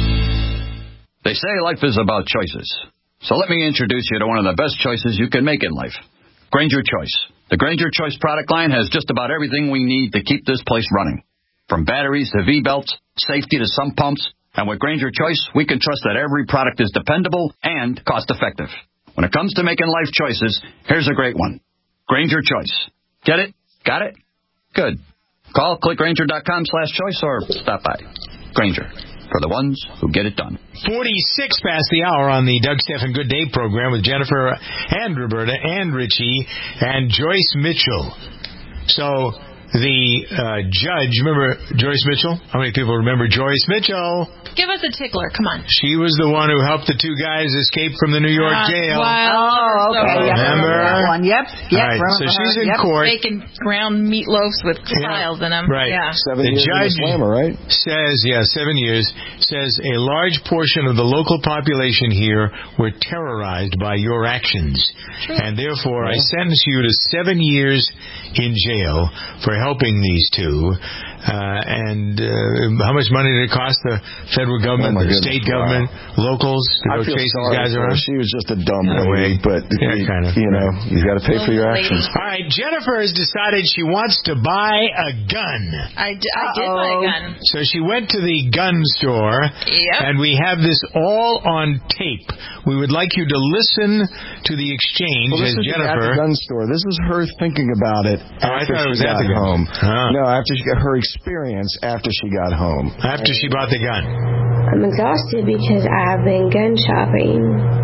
They say life is about choices. So let me introduce you to one of the best choices you can make in life. Grainger Choice. The Grainger Choice product line has just about everything we need to keep this place running. From batteries to V-belts, safety to sump pumps. And with Grainger Choice, we can trust that every product is dependable and cost-effective. When it comes to making life choices, here's a great one. Grainger Choice. Get it? Got it? Good. Call clickgrainger.com slash choice or stop by. Grainger. For the ones who get it done. forty-six past the hour on the Doug Stephan Good Day program with Jennifer and Roberta and Richie and Joyce Mitchell. So the uh, judge, remember Joyce Mitchell? How many people remember Joyce Mitchell? Give us a tickler, come on. She was the one who helped the two guys escape from the New York uh, jail. Oh, okay. Yep. Remember? That one. Yep. Yep. Right. So she's in yep. court. Making ground meatloafs with yeah. tiles in them. Right. Yeah. Seven the years judge in the slammer, right? says, yeah, seven years, says a large portion of the local population here were terrorized by your actions. True. And therefore, yeah. I sentence you to seven years in jail for helping these two. Uh, and uh, how much money did it cost the federal government, oh the state government, wow. locals to go chase these guys around? She was just a dumb lady, but yeah, you, kind of. you know, you've got to pay for your actions. All right, Jennifer has decided she wants to buy a gun. I, d- I did buy a gun. So she went to the gun store, yep. and we have this all on tape. We would like you to listen to the exchange well, this as is Jennifer. At the gun store. This is her thinking about it oh, after I thought it was she got at the home. Oh. No, after she got her experience after she got home. After she bought the gun. I'm exhausted because I've been gun shopping.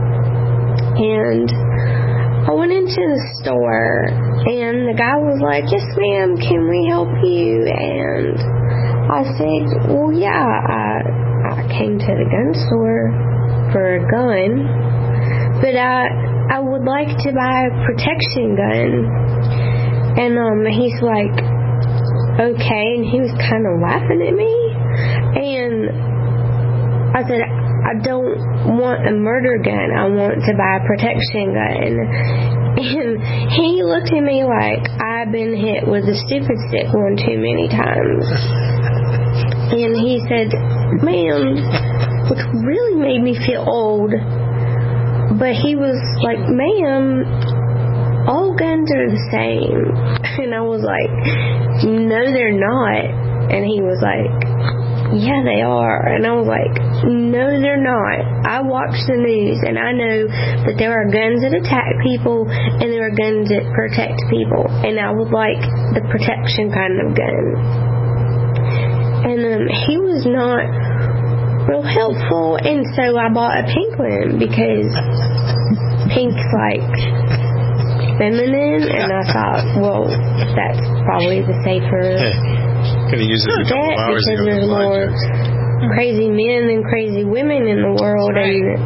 And I went into the store and the guy was like, yes ma'am, can we help you? And I said, well yeah, I, I came to the gun store for a gun, but I I would like to buy a protection gun. And um he's like, okay, and he was kind of laughing at me, and I said, I don't want a murder gun, I want to buy a protection gun. And he looked at me like I've been hit with a stupid stick one too many times. And he said, ma'am, which really made me feel old, but he was like, ma'am, all guns are the same. And I was like, no, they're not. And he was like, yeah, they are. And I was like, no, they're not. I watch the news and I know that there are guns that attack people and there are guns that protect people. And I would like the protection kind of gun. And um, he was not real helpful. And so I bought a pink one because pink's like feminine, and I thought, well, that's probably the safer Could have used it a couple of hours because ago. there's more crazy men than crazy women in the world. Right. And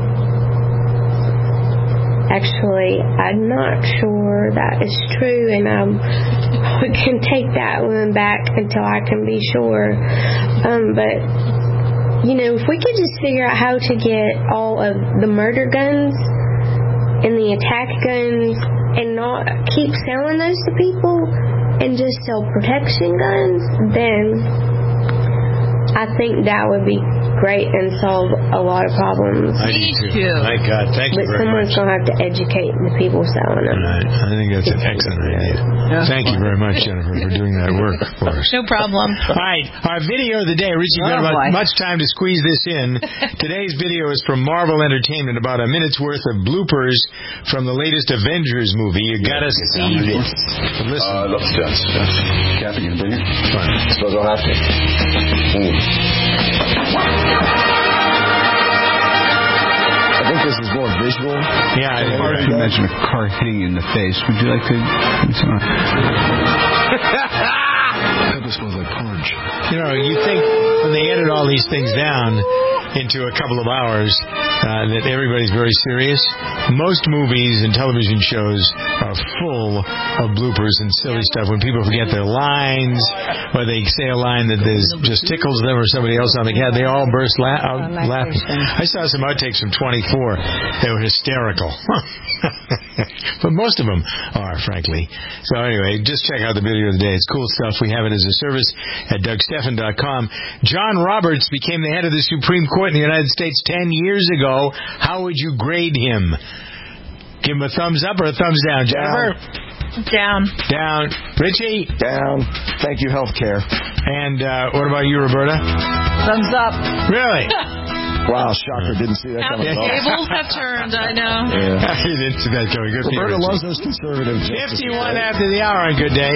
actually, I'm not sure that is true, and I'm, I can take that one back until I can be sure. Um, but, you know, if we could just figure out how to get all of the murder guns and the attack guns and not keep selling those to people and just sell protection guns, then I think that would be great and solve a lot of problems. I do too. My God, thank you but very someone's much. going to have to educate the people selling them. Right. I think that's an excellent idea. Yeah. Thank you very much, Jennifer, for doing that work for us. No problem. All right, our video of the day. Richie's got Oh, about boy. much time to squeeze this in. Today's video is from Marvel Entertainment, about a minute's worth of bloopers from the latest Avengers movie. You got to see this. Listen. Uh, I love the dance. Kathy, you can bring it? Fine. I suppose I'll have to. Mm. I think this is more visual. Yeah, I think If you imagine a car hitting you in the face, would you like to? This smells like porridge. You know, you think when they edit all these things down into a couple of hours uh, that everybody's very serious. Most movies and television shows are full of bloopers and silly stuff. When people forget their lines, or they say a line that is, just tickles them or somebody else on the cat, they all burst la- out laughing. I saw some outtakes from twenty-four. They were hysterical. But most of them are, frankly. So anyway, just check out the video of the day. It's cool stuff. We have it as a service at Doug Stephan dot com. John Roberts became the head of the Supreme Court in the United States ten years ago. How would you grade him? Give him a thumbs up or a thumbs down, Jennifer? Down. Down. Richie? Down. Thank you, healthcare. And uh, what about you, Roberta? Thumbs up. Really? Wow, shocker. Didn't see that How coming the at all. tables have turned, I know. Yeah. You didn't see that coming. Good Roberta for you, loves those conservative justices. fifty-one after the hour on Good Day.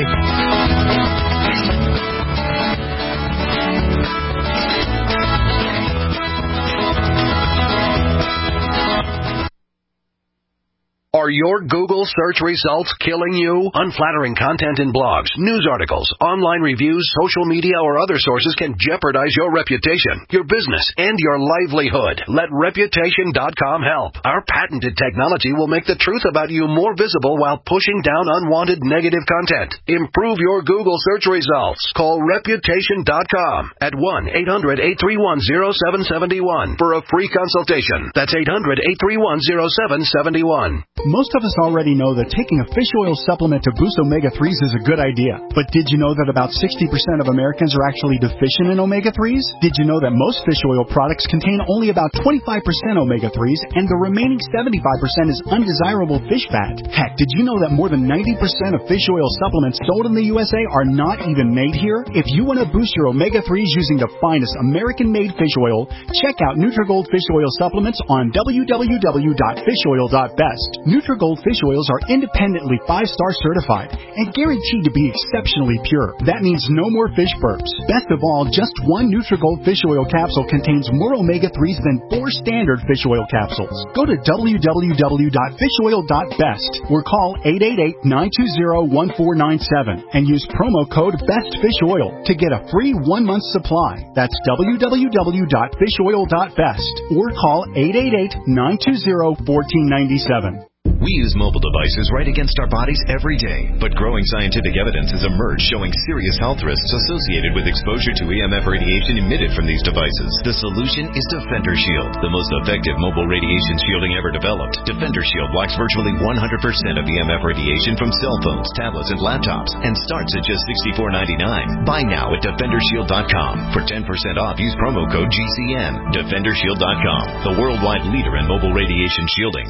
Are your Google search results killing you? Unflattering content in blogs, news articles, online reviews, social media, or other sources can jeopardize your reputation, your business, and your livelihood. Let Reputation dot com help. Our patented technology will make the truth about you more visible while pushing down unwanted negative content. Improve your Google search results. Call Reputation dot com at one eight hundred eight three one zero seven seven one for a free consultation. That's eight hundred eight three one zero seven seven one. Most of us already know that taking a fish oil supplement to boost omega threes is a good idea. But did you know that about sixty percent of Americans are actually deficient in omega threes? Did you know that most fish oil products contain only about twenty-five percent omega threes and the remaining seventy-five percent is undesirable fish fat? Heck, did you know that more than ninety percent of fish oil supplements sold in the U S A are not even made here? If you want to boost your omega threes using the finest American-made fish oil, check out Nutrigold Fish Oil Supplements on w w w dot fish oil dot best. Nutrigold fish oils are independently five-star certified and guaranteed to be exceptionally pure. That means no more fish burps. Best of all, just one Nutrigold fish oil capsule contains more omega threes than four standard fish oil capsules. Go to w w w dot fish oil dot best or call eight eight eight, nine two zero, one four nine seven and use promo code BESTFISHOIL to get a free one-month supply. That's w w w dot fish oil dot best or call eight eight eight, nine two zero, one four nine seven. We use mobile devices right against our bodies every day, but growing scientific evidence has emerged showing serious health risks associated with exposure to E M F radiation emitted from these devices. The solution is Defender Shield, the most effective mobile radiation shielding ever developed. Defender Shield blocks virtually one hundred percent of E M F radiation from cell phones, tablets, and laptops, and starts at just sixty-four ninety-nine. Buy now at defender shield dot com. For ten percent off, use promo code G C N. defender shield dot com, the worldwide leader in mobile radiation shielding.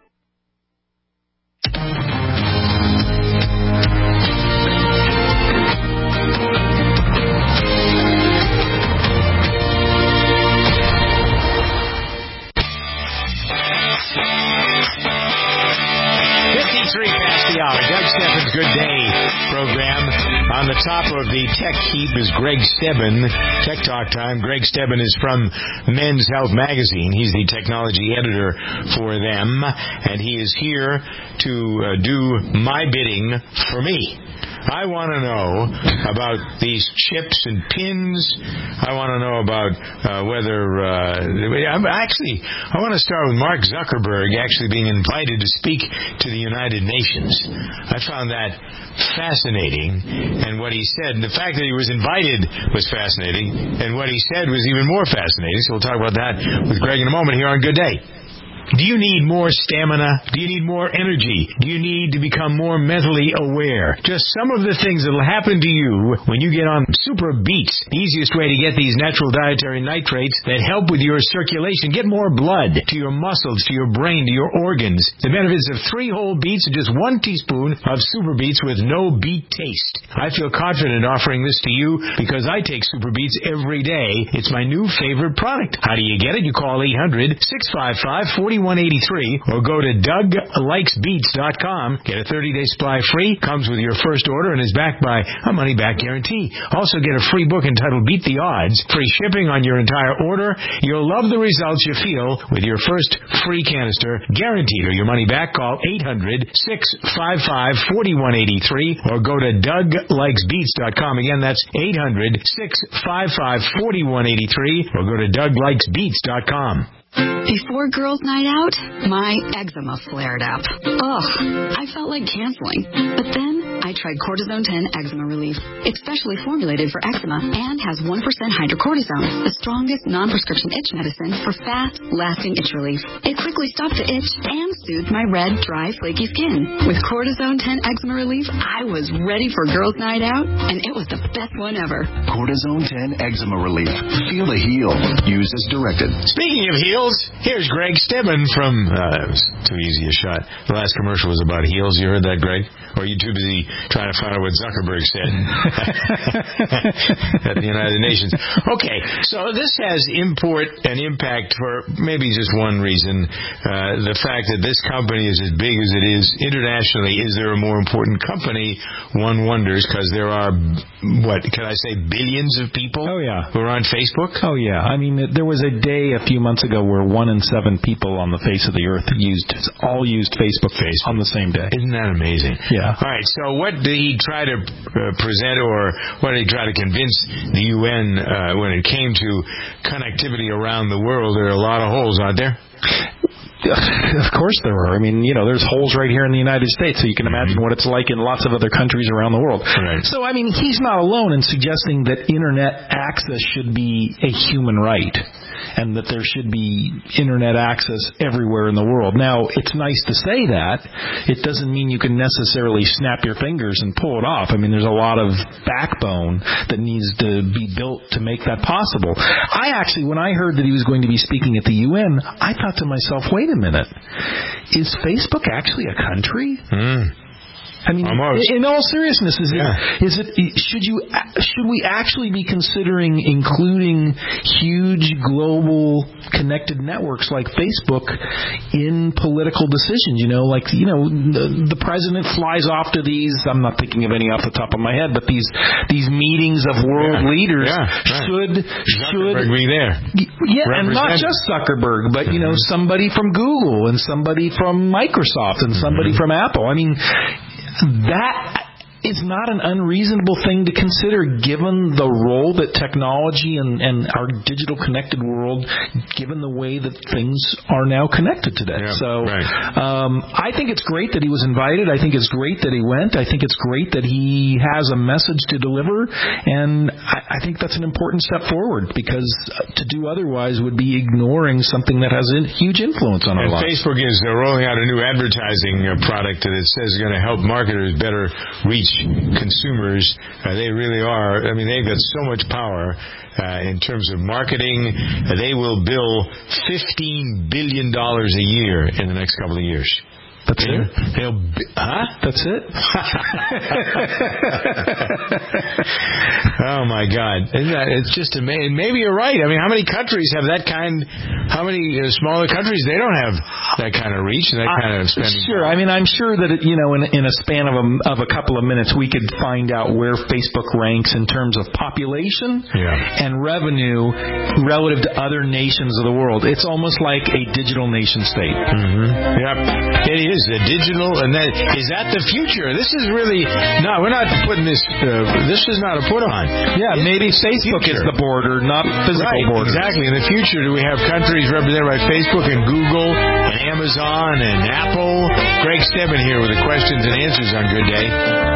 fifty-three past the hour. Doug Stephan's Good Day program. On the top of the tech heap is Greg Stebbin. Tech Talk time. Greg Stebbin is from Men's Health Magazine. He's the technology editor for them, and he is here to uh, do my bidding for me. I want to know about these chips and pins. I want to know about uh, whether... Uh, I'm actually, I want to start with Mark Zuckerberg actually being invited to speak to the United Nations. I found that fascinating, and what he said, and the fact that he was invited was fascinating, and what he said was even more fascinating. So we'll talk about that with Greg in a moment here on Good Day. Do you need more stamina? Do you need more energy? Do you need to become more mentally aware? Just some of the things that will happen to you when you get on Super Beets, the easiest way to get these natural dietary nitrates that help with your circulation. Get more blood to your muscles, to your brain, to your organs. The benefits of three whole beets and just one teaspoon of Super Beets with no beet taste. I feel confident offering this to you because I take Super Beets every day. It's my new favorite product. How do you get it? You call eight hundred, six five five, four one eight three or go to doug likes beets dot com. Get a thirty-day supply free. Comes with your first order and is backed by a money-back guarantee. Also get a free book entitled Beat the Odds. Free shipping on your entire order. You'll love the results you feel with your first free canister. Guaranteed or your money back. Call eight hundred, six five five, four one eight three or go to doug likes beets dot com. Again, that's eight hundred, six five five, four one eight three or go to doug likes beets dot com. Before girls' night out, my eczema flared up. Ugh, I felt like canceling. But then I tried Cortisone ten Eczema Relief. It's specially formulated for eczema and has one percent hydrocortisone, the strongest non-prescription itch medicine for fast, lasting itch relief. It quickly stopped the itch and soothed my red, dry, flaky skin. With Cortisone ten Eczema Relief, I was ready for girls' night out, and it was the best one ever. Cortisone ten Eczema Relief. Feel the heel. Use as directed. Speaking of heels, here's Greg Stedman from, uh, it was too easy a shot. The last commercial was about heels. You heard that, Greg? Or are you too busy trying to find out what Zuckerberg said at the United Nations? Okay, so this has import and impact for maybe just one reason. Uh, the fact that this company is as big as it is internationally, is there a more important company? One wonders, because there are, what, can I say billions of people oh, yeah. who are on Facebook? Oh, yeah. I mean, there was a day a few months ago where one in seven people on the face of the earth used, all used Facebook, Facebook on the same day. Isn't that amazing? Yeah. All right, so what did he try to uh, present, or what did he try to convince the U N uh, when it came to connectivity around the world? There are a lot of holes, aren't there? Of course there are. I mean, you know, there's holes right here in the United States, so you can imagine what it's like in lots of other countries around the world. Right. So, I mean, he's not alone in suggesting that Internet access should be a human right, and that there should be Internet access everywhere in the world. Now, it's nice to say that. It doesn't mean you can necessarily snap your fingers and pull it off. I mean, there's a lot of backbone that needs to be built to make that possible. I actually, when I heard that he was going to be speaking at the U N, I thought to myself, wait a minute, is Facebook actually a country? Mm. I mean, Almost. in all seriousness, is yeah. it, is it should you should we actually be considering including huge global connected networks like Facebook in political decisions? You know, like you know, the, the president flies off to these. I'm not thinking of any off the top of my head, but these these meetings of world yeah. leaders yeah, right. should Zuckerberg should be there. Yeah, and not just Zuckerberg, but you know, somebody from Google and somebody from Microsoft and somebody mm-hmm. from Apple. I mean. That is not an unreasonable thing to consider, given the role that technology and, and our digital connected world, given the way that things are now connected today. Yeah, so right. um, I think it's great that he was invited. I think it's great that he went. I think it's great that he has a message to deliver, and I, I think that's an important step forward, because to do otherwise would be ignoring something that has a huge influence on and our lives. Facebook is uh, rolling out a new advertising uh, product that it says is going to help marketers better reach consumers. Uh, they really are. I mean, they've got so much power uh, in terms of marketing. Uh, they will bill fifteen billion dollars a year in the next couple of years. That's they'll, it? They'll, huh? That's it? Oh, my God. Isn't that, it's just amazing. Maybe you're right. I mean, how many countries have that kind, how many uh, smaller countries, they don't have that kind of reach and that kind uh, of spending. Sure. I mean, I'm sure that, it, you know, in, in a span of a, of a couple of minutes, we could find out where Facebook ranks in terms of population yeah. and revenue relative to other nations of the world. It's almost like a digital nation state. Mm-hmm. Yep. It is. A digital, and that is that the future? This is really no. We're not putting this. Uh, this is not a put on. Yeah, it's maybe Facebook future. is the border, not physical right, border. Exactly. In the future, do we have countries represented by Facebook and Google and Amazon and Apple? Greg Stedman here with the questions and answers on Good Day.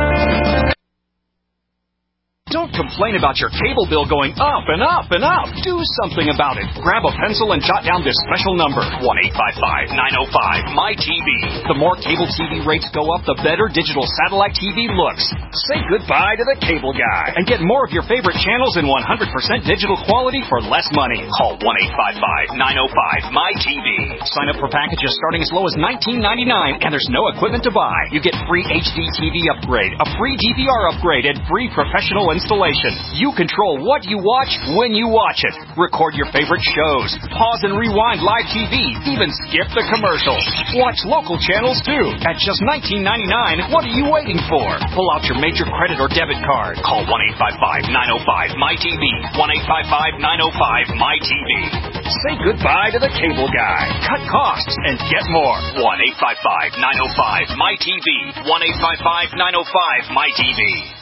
Don't complain about your cable bill going up and up and up. Do something about it. Grab a pencil and jot down this special number, one eight five five, nine oh five, M Y T V. The more cable T V rates go up, the better digital satellite T V looks. Say goodbye to the cable guy and get more of your favorite channels in one hundred percent digital quality for less money. Call one eight five five, nine oh five, M Y T V. Sign up for packages starting as low as nineteen ninety-nine, and there's no equipment to buy. You get free H D T V upgrade, a free D V R upgrade, and free professional installation. You control what you watch when you watch it. Record your favorite shows. Pause and rewind live T V. Even skip the commercials. Watch local channels too. At just nineteen ninety-nine, what are you waiting for? Pull out your major credit or debit card. Call one eight five five, nine oh five, M Y T V. one eight five five, nine oh five, M Y T V. Say goodbye to the cable guy. Cut costs and get more. one eight five five, nine oh five, M Y T V. one eight five five, nine oh five, M Y T V.